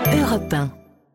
Europe 1.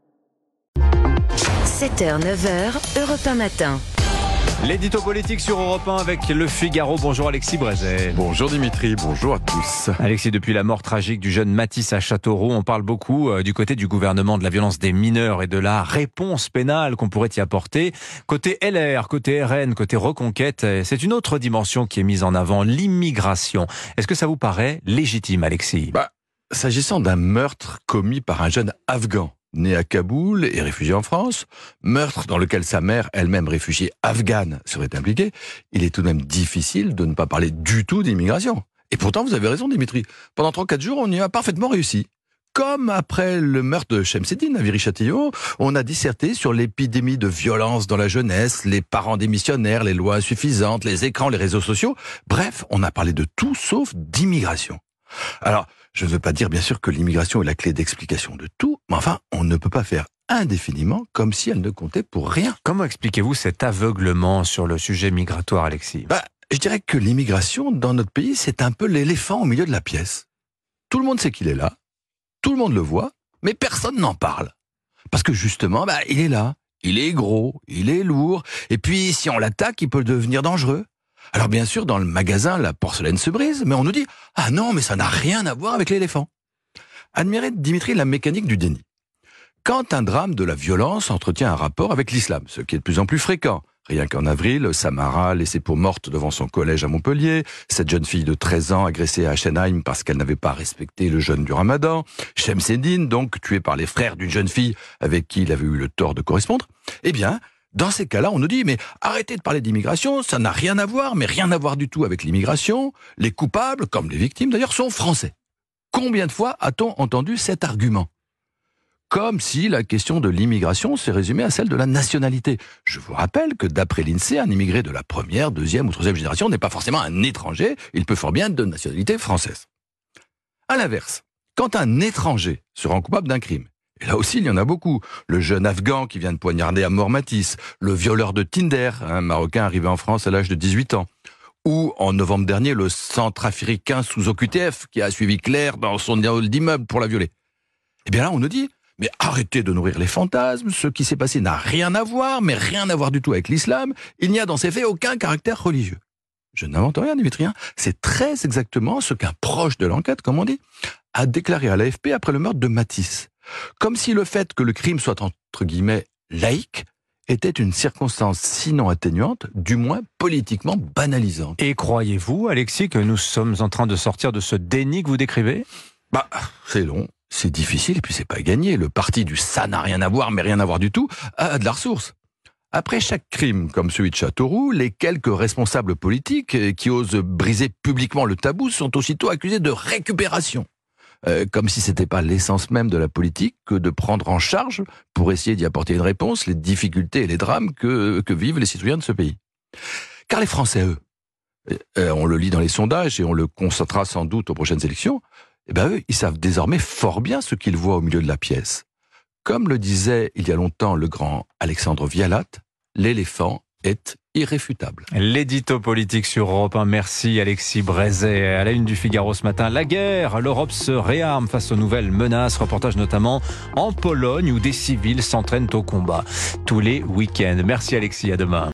7h, 9h, Europe 1 matin. L'édito politique sur Europe 1 avec Le Figaro. Bonjour Alexis Brézet. Bonjour Dimitri, bonjour à tous. Alexis, depuis la mort tragique du jeune Mathis à Châteauroux, on parle beaucoup du côté du gouvernement de la violence des mineurs et de la réponse pénale qu'on pourrait y apporter. Côté LR, côté RN, côté Reconquête, c'est une autre dimension qui est mise en avant, l'immigration. Est-ce que ça vous paraît légitime, Alexis ? S'agissant d'un meurtre commis par un jeune Afghan, né à Kaboul et réfugié en France, meurtre dans lequel sa mère, elle-même réfugiée afghane, serait impliquée, il est tout de même difficile de ne pas parler du tout d'immigration. Et pourtant, vous avez raison, Dimitri. Pendant 3-4 jours, on y a parfaitement réussi. Comme après le meurtre de Shemseddine à Viry-Châtillon, on a disserté sur l'épidémie de violence dans la jeunesse, les parents démissionnaires, les lois insuffisantes, les écrans, les réseaux sociaux. Bref, on a parlé de tout sauf d'immigration. Alors, je ne veux pas dire bien sûr que l'immigration est la clé d'explication de tout, mais enfin, on ne peut pas faire indéfiniment comme si elle ne comptait pour rien. Comment expliquez-vous cet aveuglement sur le sujet migratoire, Alexis ? Je dirais que l'immigration, dans notre pays, c'est un peu l'éléphant au milieu de la pièce. Tout le monde sait qu'il est là, tout le monde le voit, mais personne n'en parle. Parce que justement, il est là, il est gros, il est lourd, et puis si on l'attaque, il peut devenir dangereux. Alors bien sûr, dans le magasin, la porcelaine se brise, mais on nous dit « Ah non, mais ça n'a rien à voir avec l'éléphant ». Admirez, Dimitri, la mécanique du déni. Quand un drame de la violence entretient un rapport avec l'islam, ce qui est de plus en plus fréquent, rien qu'en avril, Samara laissée pour morte devant son collège à Montpellier, cette jeune fille de 13 ans agressée à Achenheim parce qu'elle n'avait pas respecté le jeûne du Ramadan, Shemseddine, donc tué par les frères d'une jeune fille avec qui il avait eu le tort de correspondre, eh bien, dans ces cas-là, on nous dit, mais arrêtez de parler d'immigration, ça n'a rien à voir, mais rien à voir du tout avec l'immigration. Les coupables, comme les victimes d'ailleurs, sont français. Combien de fois a-t-on entendu cet argument ? Comme si la question de l'immigration s'est résumée à celle de la nationalité. Je vous rappelle que d'après l'INSEE, un immigré de la première, deuxième ou troisième génération n'est pas forcément un étranger, il peut fort bien être de nationalité française. À l'inverse, quand un étranger se rend coupable d'un crime, et là aussi, il y en a beaucoup. Le jeune Afghan qui vient de poignarder à mort Mathis, le violeur de Tinder, un Marocain arrivé en France à l'âge de 18 ans, ou en novembre dernier, le centrafricain sous OQTF qui a suivi Claire dans son hall d'immeuble pour la violer. Eh bien là, on nous dit, mais arrêtez de nourrir les fantasmes, ce qui s'est passé n'a rien à voir, mais rien à voir du tout avec l'islam, il n'y a dans ces faits aucun caractère religieux. Je n'invente rien, Dimitri, c'est très exactement ce qu'un proche de l'enquête, comme on dit, a déclaré à l'AFP après le meurtre de Mathis. Comme si le fait que le crime soit entre guillemets laïque était une circonstance sinon atténuante, du moins politiquement banalisante. Et croyez-vous, Alexis, que nous sommes en train de sortir de ce déni que vous décrivez ? C'est long, c'est difficile et puis c'est pas gagné. Le parti du ça n'a rien à voir mais rien à voir du tout a de la ressource. Après chaque crime comme celui de Châteauroux, les quelques responsables politiques qui osent briser publiquement le tabou sont aussitôt accusés de récupération. Comme si c'était pas l'essence même de la politique que de prendre en charge, pour essayer d'y apporter une réponse, les difficultés et les drames que vivent les citoyens de ce pays. Car les Français, eux, on le lit dans les sondages et on le constatera sans doute aux prochaines élections, eux, ils savent désormais fort bien ce qu'ils voient au milieu de la pièce. Comme le disait il y a longtemps le grand Alexandre Vialat, l'éléphant est irréfutable. L'édito politique sur Europe 1. Merci Alexis Brézet. À la une du Figaro ce matin, la guerre. L'Europe se réarme face aux nouvelles menaces. Reportage notamment en Pologne où des civils s'entraînent au combat tous les week-ends. Merci Alexis, à demain.